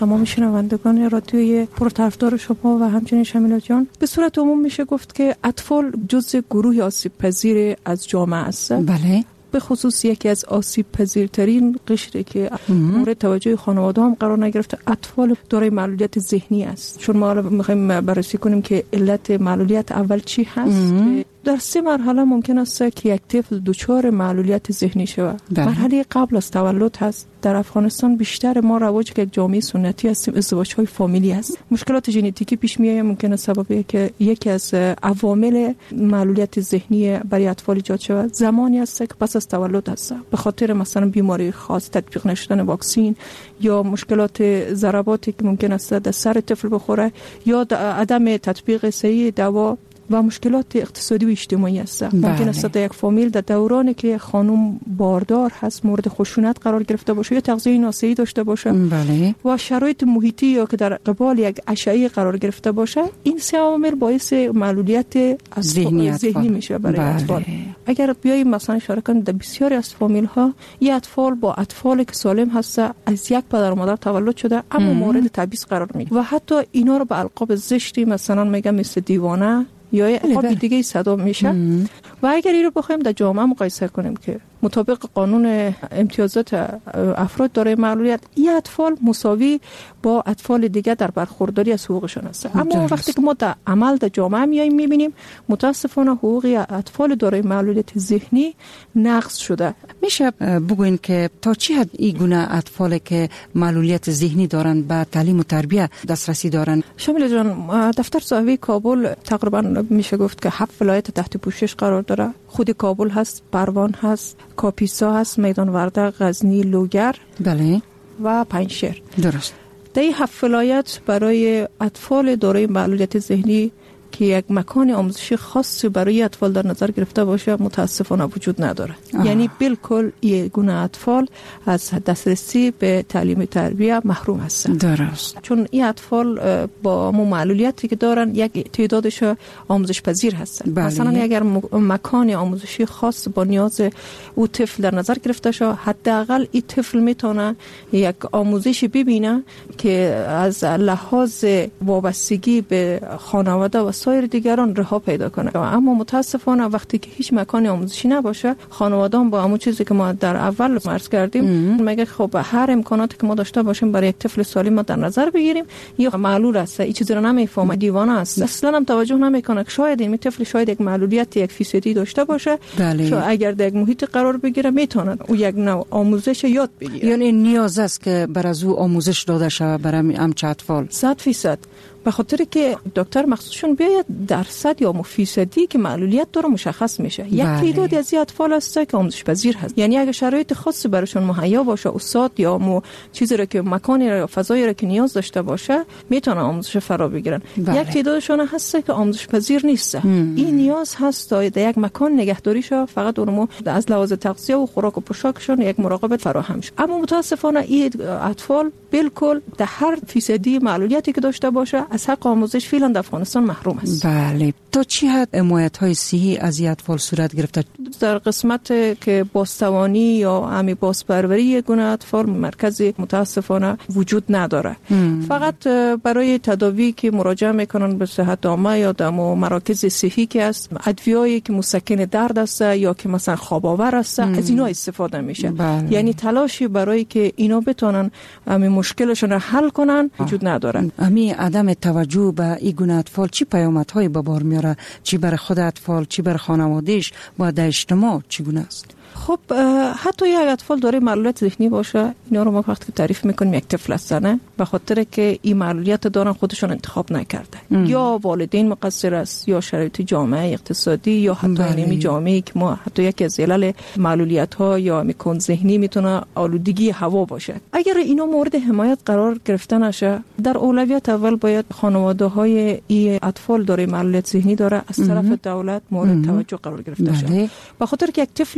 تمام شنوندگان رادیوی پرطرفدار شما و همچنین شمیلا جان، به صورت عموم میشه گفت که اطفال جزء گروه آسیب پذیر از جامعه است. بله. به خصوص یکی از آسیب پذیرترین قشری که مورد توجه خانواده هم قرار نگرفته اطفال دارای معلولیت ذهنی است. چون ما میخوایم بررسی کنیم که علت معلولیت اول چی هست. در 3 مرحله ممکن است که یک طفل دچار معلولیت ذهنی شود. مرحله قبل از تولد هست. در افغانستان بیشتر ما رواج که یک جامعه سنتی هستیم، ازدواج‌های فامیلی است. مشکلات ژنتیکی پیش میاد، ممکن است سبب که یکی از عوامل معلولیت ذهنی برای اطفال ایجاد شود زمانی است که پس از تولد است، به خاطر مثلا بیماری خاص، تطبیق نشدن واکسن یا مشکلات ضرباتی که ممکن است در سر طفل بخوره یا عدم تطبیق صحیح دوا و مشکلات اقتصادی و اجتماعی است. ممکن است در یک فامیل در دورانی که خانم باردار هست مورد خشونت قرار گرفته باشه یا تغذیه ناسایی داشته باشه و شرایط محیطی یا که در قبال یک اشعه قرار گرفته باشه، این 3 عامل باعث معلولیت ذهنی میشه برای اطفال. اگر بیاییم مثلا اشاره کنیم در بسیاری از فامیل ها این اطفال با اطفالی که سالم هست از یک پدر و مادر تولد شده اما مورد تبعیض قرار میگیره و حتی اینا رو به القاب زشتی مثلا میگم مثل دیوانه یا القاب دیگه صدا میشه. و اگر این رو بخوایم در جامعه مقایسه کنیم که مطابق قانون امتیازات افراد دارای معلولیت این اطفال مساوی با اطفال دیگه در برخورداری از حقوقشون است. اما وقتی که ما در عمل در جامعه میایم میبینیم متاسفانه حقوق اطفال دارای معلولیت ذهنی نقض شده. میشه بگوین که تا چه حد این گونه اطفالی که معلولیت ذهنی دارن به تعلیم و تربیت دسترسی دارن؟ شمیلا جان، دفتر صحوی کابل تقریبا میشه گفت که 7 ولایت تحت پوشش قرار داره. خود کابل هست، پروان هست، کاپیسا هست، میدان ورده، غزنی، لوگر بله و پنجشیر. درست. در این 7 ولایت برای اطفال دارای معلولیت ذهنی که یک مکان آموزشی خاصی برای اطفال در نظر گرفته باشه متاسفانه وجود نداره. یعنی بالکل این گونه اطفال از دسترسی به تعلیم تربیت محروم هستند. درست. چون این اطفال با معلولیتی که دارن یک تعدادش آموزش پذیر هستند. مثلا اگر مکان آموزشی خاص با نیاز او طفل در نظر گرفته شه، حداقل این طفل میتونه یک آموزشی ببینه که از لحاظ وابستگی به خانواده و سایر دیگران رها پیدا کنه. اما متاسفانه وقتی که هیچ مکان آموزشی نباشه، خانواده‌ها با همون چیزی که ما در اول عرض کردیم میگه خب هر امکاناتی که ما داشته باشیم برای یک طفل سالم ما در نظر بگیریم، یا معلول است، این چیزی رو نمیفهمه، دیوانه است، اصلا هم توجه نمیکنه که شاید این طفل شاید یک معلولیت 1% داشته باشه. اگر در یک محیط قرار بگیره میتونه او یک نوع آموزش یاد بگیره. یعنی نیاز است که بر از او آموزش داده شه برای همچه اطفال. 100%. به خاطر که دکتر مخصوصشون بیاید درصد یا فیصدی که معلولیت داره مشخص میشه. یک تعدادی از اطفال هست که آموزش پذیر هست. یعنی اگه شرایط خاصی براشون مهیا باشه، استاد یا چیزی رو که مکانی یا فضایی رو که نیاز داشته باشه، میتونن آموزش فرا بگیرن. یک تعدادشون هست که آموزش پذیر نیست. این نیاز هست تا در یک مکان نگهداری شه، فقط اونمو از لحاظ تغذیه و خوراک و پوشاکشون یک مراقبت فراهم شه. اما متاسفانه این اطفال بالکل در هر فیصدی معلولیتی که داشته باشه از حق آموزش فعلا در افغانستان محروم است. بله. تا چه حد حمایت‌های صحی از این اطفال صورت گرفته؟ در قسمت که بازتوانی یا همی بازپروری گونه اطفال مرکزی متاسفانه وجود نداره. فقط برای تداوی که مراجعه میکنن به صحت عامه یا در مراکز صحی که است، ادویه‌ای که مسکن درد است یا که مثلا خواب آور است، از اینا استفاده میشه. یعنی تلاشی برای که اینا بتونن همین مشکلشون رو حل کنن وجود نداره. همین عدم توجه به این گونه اطفال چی پیامدهای به بار میاره؟ چی برای خود اطفال، چی برای خانواده‌اش و در اجتماع چگونه است؟ خب حتی یک اطفال داره معلولیت ذهنی باشه، اینا رو ما وقتی تعریف میکنیم یک طفل هستن، به خاطر که این معلولیت دارن خودشون انتخاب نکرده. یا والدین مقصر است، یا شرایط جامعه اقتصادی، یا حتی علمی جامعه که ما حتی یکی از علل معلولیت ها یا میکن ذهنی میتونه آلودگی هوا باشه. اگر اینا مورد حمایت قرار گرفته نشه، در اولویت اول باید خانواده های این اطفال داره معلولیت ذهنی داره از طرف دولت مورد توجه قرار گرفته شه. به خاطر که یک طفلی که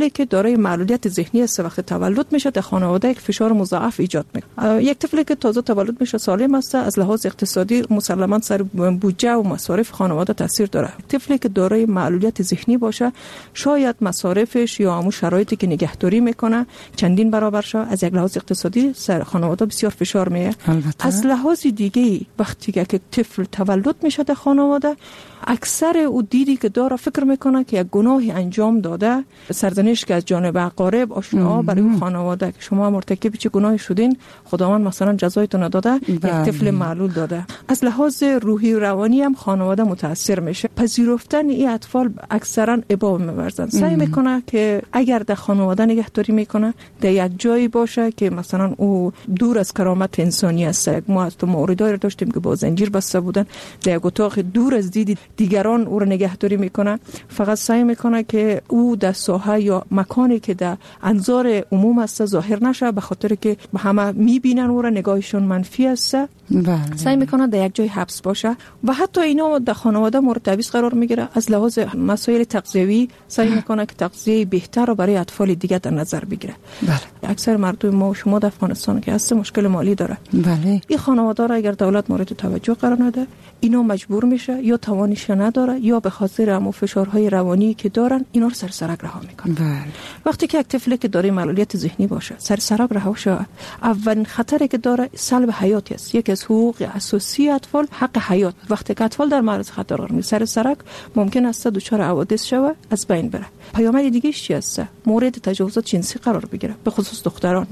دارای معلولیت ذهنی است وقتی تولد میشه در خانواده یک فشار مضاعف ایجاد میکنه. یک طفلی که تازه تولد میشه سالم است از لحاظ اقتصادی مسلماً سر بودجه و مصارف خانواده تاثیر داره. طفلی که دارای معلولیت ذهنی باشه شاید مصارفش یا همون شرایطی که نگهداری میکنه چندین برابر شه. از یک لحاظ اقتصادی سر خانواده بسیار فشار میاد. از لحاظ دیگه وقتی که طفل تولد میشه در خانواده اکثر او دیدی که داره فکر میکنه که یک گناهی انجام داده، سرزنش که از جانب اقارب آشنا برای خانواده که شما مرتکب چه گناهی شدین، خداوند مثلا جزایتون داده، یک طفل معلول داده. از لحاظ روحی و روانی هم خانواده متاثر میشه. پذیرفتن این اطفال اکثرا ابا می‌ورزن. سعی میکنه که اگر در خانواده نگهداری میکنه در یک جایی باشه که مثلا او دور از کرامت انسانی است. ما از تو موردایی داشتیم که با زنجیر بسته بودن، در یک اتاق دور از دید دیگران او را نگهداری میکنه. فقط سعی میکنه که او در ساحه یا مکانی که در انظار عموم است ظاهر نشه، به خاطر که همه میبینن او را، نگاهشون منفی است. سعی میکنه در یک جای حبس باشه و حتی اینا در خانواده مورد تبعیض قرار میگیره. از لحاظ مسائل تغذیوی سعی میکنه که تغذیه بهتر رو برای اطفال دیگه در نظر بگیره. اکثر مردم ما و شما در افغانستان که هست مشکل مالی داره. این خانواده را اگر دولت مورد توجه قرار نده، اینا مجبور میشه یا توانش نداره یا به خاطر همو فشارهای روانی که دارن اینا رو سرک رها میکنن. وقتی که یک طفلی که داره معلولیت ذهنی باشه سرک رها شه، اولین خطری که داره سلب حیاتی است. یکی از حقوق اساسی اطفال حق حیات. وقتی که اطفال در معرض خطر قرار میگیره سرک ممکن است دچار حوادث شوه، از بین بره. پیامد دیگه چی است؟ مورد تجاوزات جنسی قرار بگیره، به خصوص دختران.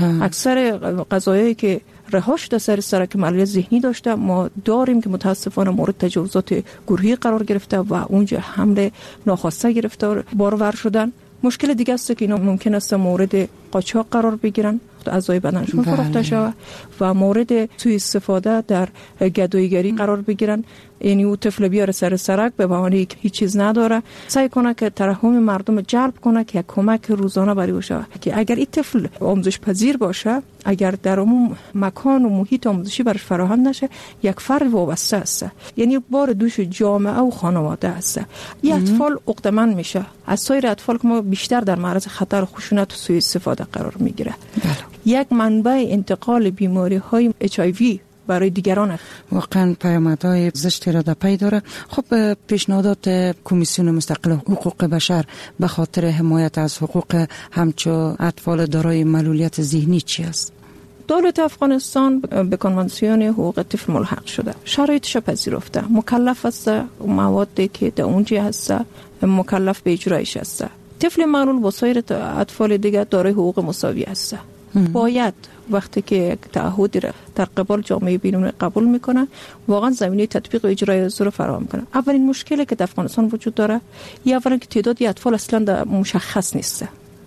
اکثر قضایایی که رها شده سرک معلولیت ذهنی داشته ما داریم که متاسفانه مورد تجاوزات گروهی قرار گرفته و اونجا حمله ناخواسته گرفتار بارور شدن. مشکل دیگه است که اینا ممکن است مورد قاچاق قرار بگیرن، اعضای بدنشون فروخته شود و مورد سوء استفاده در گداییگری قرار بگیرن. یعنی او طفل بیاره سرک به بهانه که هیچ چیز نداره، سعی کنه که ترحم مردم جلب کنه که یک کمک روزانه برای باشه. که اگر این طفل آموزش پذیر باشه، اگر در عموم مکان و محیط آموزشی برش فراهم نشه، یک فرد وابسته است، یعنی بار دوش جامعه و خانواده است. این اطفال عقده‌مند میشه. از سایر اطفال که ما بیشتر در معرض خطر خشونت و سوء استفاده قرار میگیره. یک منبع انتقال بیماری‌های HIV برای دیگران. واقعا پیامدهای زشتی را در پی داره. خب پیشنهادات کمیسیون مستقل حقوق بشر به خاطر حمایت از حقوق همچو اطفال دارای معلولیت ذهنی چی است؟ دولت افغانستان به کنوانسیون حقوق طفل ملحق شده، شرایطش پذیرفته، مکلف است موادی که در اونجا هست مکلف به اجرایش است. طفل معلول با سایر اطفال دیگر دارای حقوق مساوی است. باید وقتی که یک تعهدی را در قبال جامعه بین‌المللی قبول میکنه واقعا زمینه تطبیق و اجرای از رو فراهم کنه. اولین مشکلی که در افغانستان وجود داره اولا که تعدادی اطفال اصلا مشخص نیست.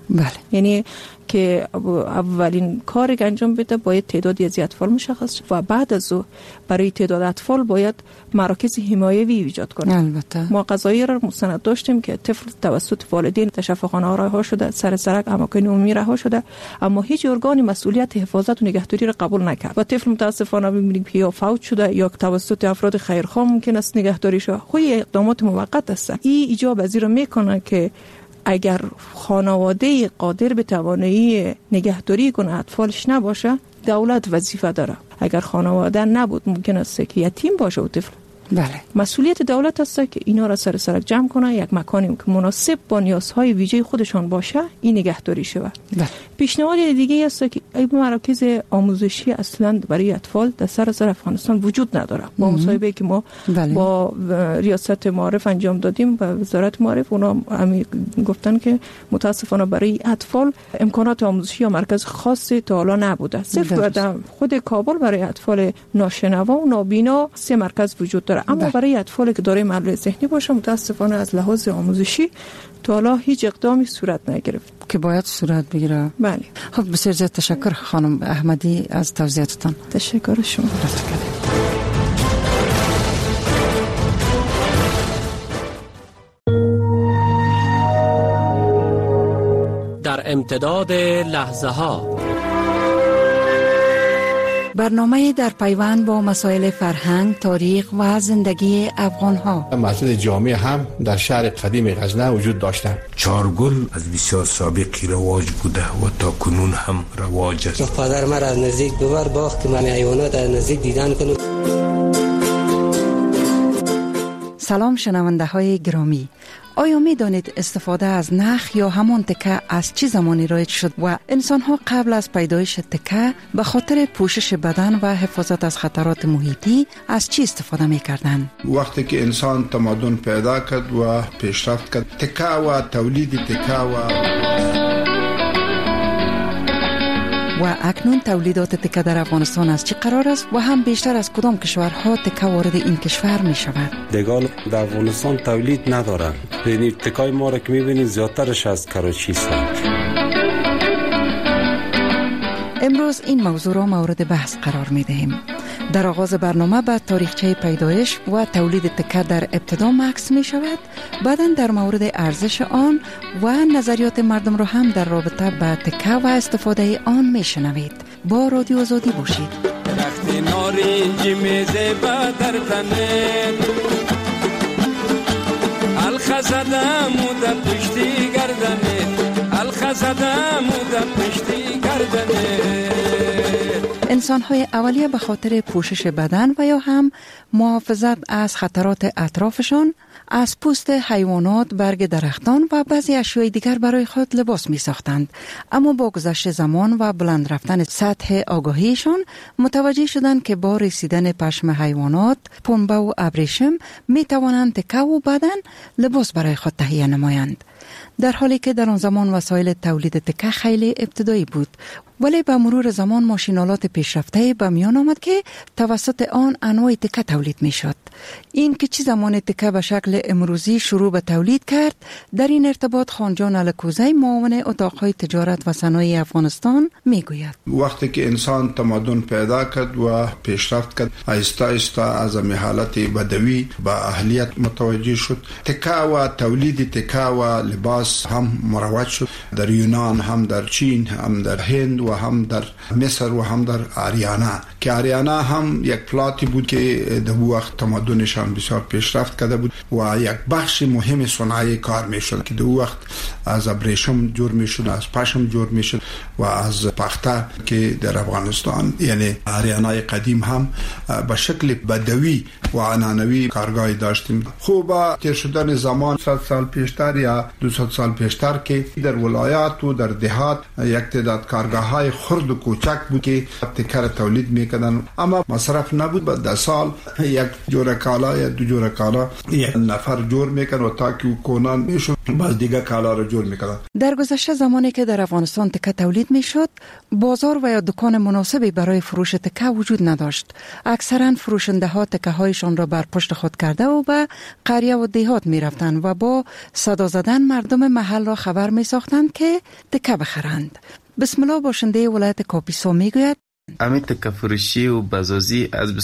یعنی که اولین کاری که انجام بده باید تعدادی از اطفال مشخص و بعد از او برای تعداد اطفال باید مراکز حمایوی ایجاد کنه. البته ما قضایی را مستند داشتیم که طفل توسط والدین در شفاخانه رها شده، سرک اماکن عمومی رها شده، اما هیچ ارگانی مسئولیت حفاظت و نگهداری را قبول نکرد و طفل متاسفانه می‌بینیم که یا فوت شده یا توسط افراد خیرخواه ممکن است نگهداری شه. خب اقدامات موقت است. این ایجاب از این میکنه که اگر خانواده قادر به توانایی نگهداری کنه اطفالش نباشه، دولت وظیفه داره. اگر خانواده نبود ممکن است که یتیم باشه و طفل. مسئولیت دولت است که اینا را سرک جمع کنه، یک مکانی که مناسب با نیازهای ویژه خودشان باشه این نگهداری شود. پیشنهاد دیگه است که این مراکز آموزشی اصلا برای اطفال در سراسر افغانستان وجود نداره. با مصاحبه که ما با ریاست معارف انجام دادیم و وزارت معارف، اونا همین گفتن که متاسفانه برای اطفال امکانات آموزشی یا مرکز خاصی تا حالا نبوده. صرف در خود کابل برای اطفال ناشنوا و نابینا 3 مرکز وجود داره. اما برای اطفالی که دارای معلولیت ذهنی باشه متاسفانه از لحاظ آموزشی تا حالا هیچ اقدامی صورت نگرفت که باید صورت بگیره. بله. خب بسیار زیاد تشکر خانم احمدی از توضیحاتتان. تشکر شما. در امتداد لحظه ها برنامه در پیوند با مسائل فرهنگ، تاریخ و زندگی افغان‌ها. مسجد جامع هم در شهر قدیم غزنه وجود داشتند. چارگل از بسیار سابقی رواج بوده و تا کنون هم رواج است. پدر مرا از نزدیک ببر باغ که من حیوانات از نزدیک دیدن کنم. سلام شنونده های گرامی، آیا می دانید استفاده از نخ یا همان تکه از چه زمانی رایج شد و انسان ها قبل از پیدایش تکه به خاطر پوشش بدن و حفاظت از خطرات محیطی از چی استفاده می کردن؟ وقتی که انسان تمدن پیدا کرد و پیشرفت کرد، تکه و تولید تکه و اکنون تولیدات تکه در افغانستان از چه قرار است و هم بیشتر از کدام کشورها تکه وارد این کشور می شود؟ دگال در افغانستان تولید ندارند. یعنی تکای ما را که می بینید زیادترش از کراچی است. امروز این موضوع را مورد بحث قرار می دهیم. در آغاز برنامه به تاریخچه پیدایش و تولید تکه در ابتدا مکس می شود. بعداً در مورد ارزش آن و نظریات مردم را هم در رابطه با تکه و استفاده آن می شنوید. با رادیو آزادی باشید. درخت نارنجی میزه با در تنت الخزدم و در پشتی گردنت الخزدم و در پشتی گردنت. انسان‌های اولیه به خاطر پوشش بدن و یا هم محافظت از خطرات اطرافشان از پوست حیوانات، برگ درختان و بعضی اشیاء دیگر برای خود لباس می ساختند. اما با گذشت زمان و بلند رفتن سطح آگاهیشان متوجه شدند که با رسیدن پشم حیوانات، پنبه و ابریشم می توانند تکه و بدن لباس برای خود تهیه نمایند. در حالی که در آن زمان وسایل تولید تکه خیلی ابتدایی بود، ولی با مرور زمان ماشینالات پیشرفته به میان آمد که توسط آن انواع تکه تولید می شد. این که چه زمان تکه به شکل امروزی شروع به تولید کرد، در این ارتباط خانجان الکوزی معاون اتاقهای تجارت و صنایع افغانستان می گوید. وقتی که انسان تمدن پیدا کرد و پیشرفت کرد، آهسته آهسته از حالت بدوی به اهلیت متوجه شد. تکه و تولید تکه و لباس هم مروج شد. در یونان، هم در چین، هم در هند و هم در مصر و هم در آریانا، که آریانا هم یک پلاتی بود که در وقت تمدنش هم بسیار پیشرفت کرده بود و یک بخش مهم صنایع کار میشد که در وقت از ابریشم جور میشد، از پشم جور میشد و از پخته که در افغانستان یعنی آریانای قدیم هم به شکل بدوی و عنعنوی کارگاهی داشتیم. خوب تیر شدن زمان 100 سال پیشتر یا 200 سال پیشتر که در ولایات و در دهات یک تعداد کارگاه‌های خرد و کوچک بود که تکه تولید میکردن، اما مصرف نبود. بعد 10 سال یک جور کالا یا 2 جور کالا یک نفر جور میکرد و تا که کنان میشد باز دیگه کالا رو جور میکردن. در گذشته زمانی که در افغانستان تکه تولید میشد، بازار و یا دکان مناسبی برای فروش تکه وجود نداشت. اکثرا فروشنده ها تکه هایشان را بر پشت خود کرده و به قریه و دهات میرفتند و با صدا زدن مردم محل را خبر میساختند که تکه بخرند. بسم الله باشنده ولایت کاپیسا میگوید امی تکه فروشی و بازاری از